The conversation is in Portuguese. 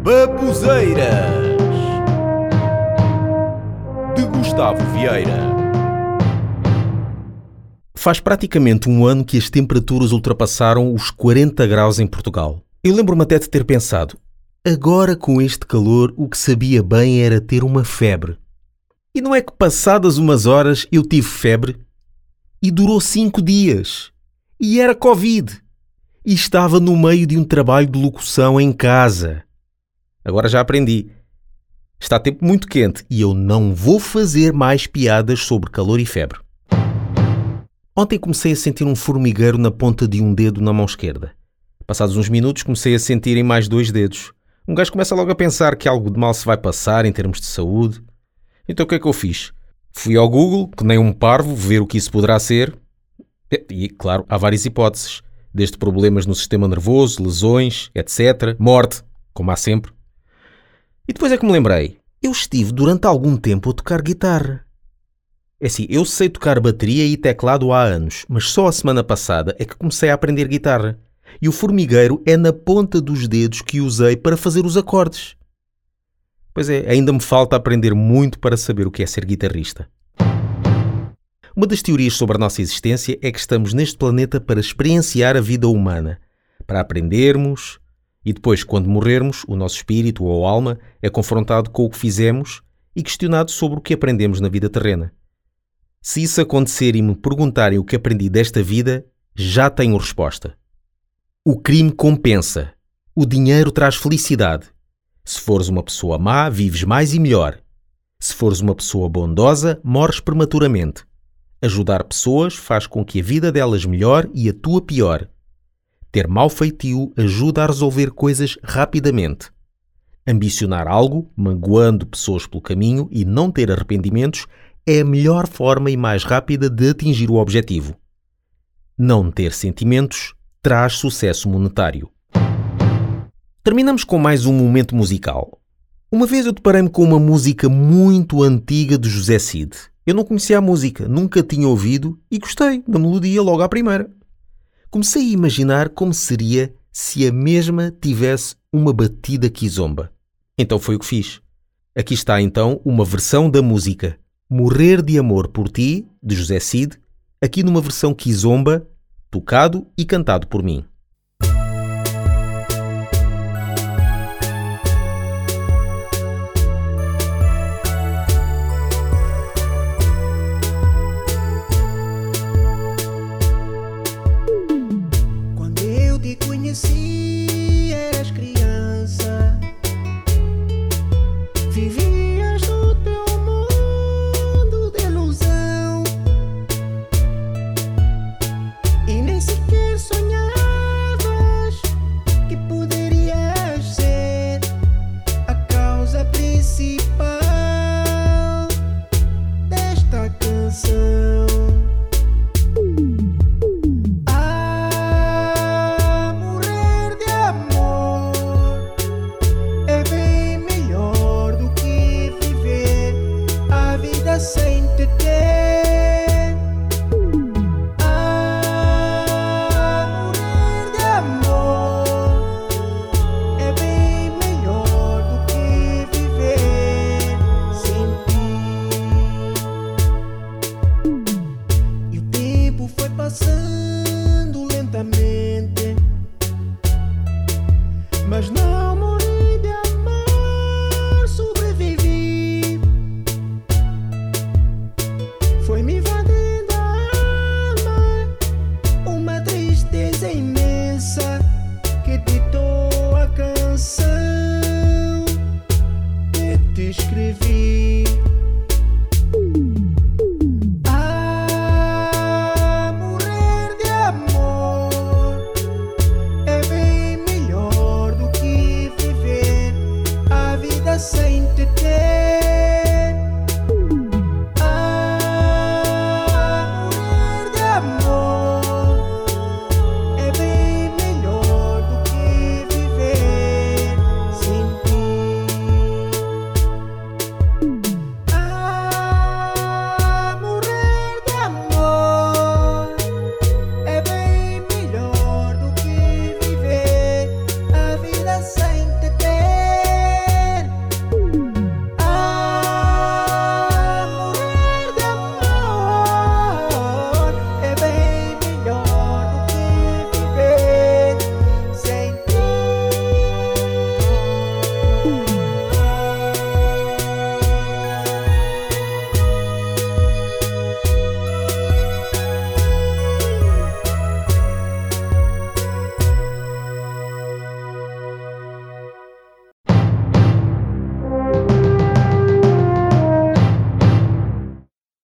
Babuzeiras de Gustavo Vieira. Faz praticamente um ano que as temperaturas ultrapassaram os 40 graus em Portugal. Eu lembro-me até de ter pensado, agora com este calor o que sabia bem era ter uma febre. E não é que passadas umas horas eu tive febre e durou 5 dias. E era Covid. E estava no meio de um trabalho de locução em casa. Agora já aprendi. Está tempo muito quente e eu não vou fazer mais piadas sobre calor e febre. Ontem comecei a sentir um formigueiro na ponta de um dedo na mão esquerda. Passados uns minutos comecei a sentir em mais 2 dedos. Um gajo começa logo a pensar que algo de mal se vai passar em termos de saúde. Então o que é que eu fiz? Fui ao Google, que nem um parvo, ver o que isso poderá ser. E, claro, há várias hipóteses. Desde problemas no sistema nervoso, lesões, etc. Morte, como há sempre. E depois é que me lembrei. Eu estive durante algum tempo a tocar guitarra. É assim, eu sei tocar bateria e teclado há anos, mas só a semana passada é que comecei a aprender guitarra. E o formigueiro é na ponta dos dedos que usei para fazer os acordes. Pois é, ainda me falta aprender muito para saber o que é ser guitarrista. Uma das teorias sobre a nossa existência é que estamos neste planeta para experienciar a vida humana, para aprendermos e depois, quando morrermos, o nosso espírito ou alma é confrontado com o que fizemos e questionado sobre o que aprendemos na vida terrena. Se isso acontecer e me perguntarem o que aprendi desta vida, já tenho resposta. O crime compensa. O dinheiro traz felicidade. Se fores uma pessoa má, vives mais e melhor. Se fores uma pessoa bondosa, morres prematuramente. Ajudar pessoas faz com que a vida delas melhore e a tua pior. Ter mau feitio ajuda a resolver coisas rapidamente. Ambicionar algo, magoando pessoas pelo caminho e não ter arrependimentos, é a melhor forma e mais rápida de atingir o objetivo. Não ter sentimentos traz sucesso monetário. Terminamos com mais um momento musical. Uma vez eu deparei-me com uma música muito antiga de José Cid. Eu não conhecia a música, nunca tinha ouvido e gostei da melodia logo à primeira. Comecei a imaginar como seria se a mesma tivesse uma batida quizomba. Então foi o que fiz. Aqui está então uma versão da música Morrer de Amor por Ti, de José Cid, aqui numa versão quizomba, tocado e cantado por mim. Quando eu te conheci, eras criança, vivias no teu mundo de ilusão e nem sequer sonhavas que poderias ser a causa principal desta canção. Morrer de amor é bem melhor do que viver a vida sem te ter. Morrer de amor é bem melhor do que viver sem ti. E o tempo foi passando lentamente, mas não morri de amar, sobrevivi. Foi me invadindo a alma uma tristeza imensa que ditou a canção que te escrevi.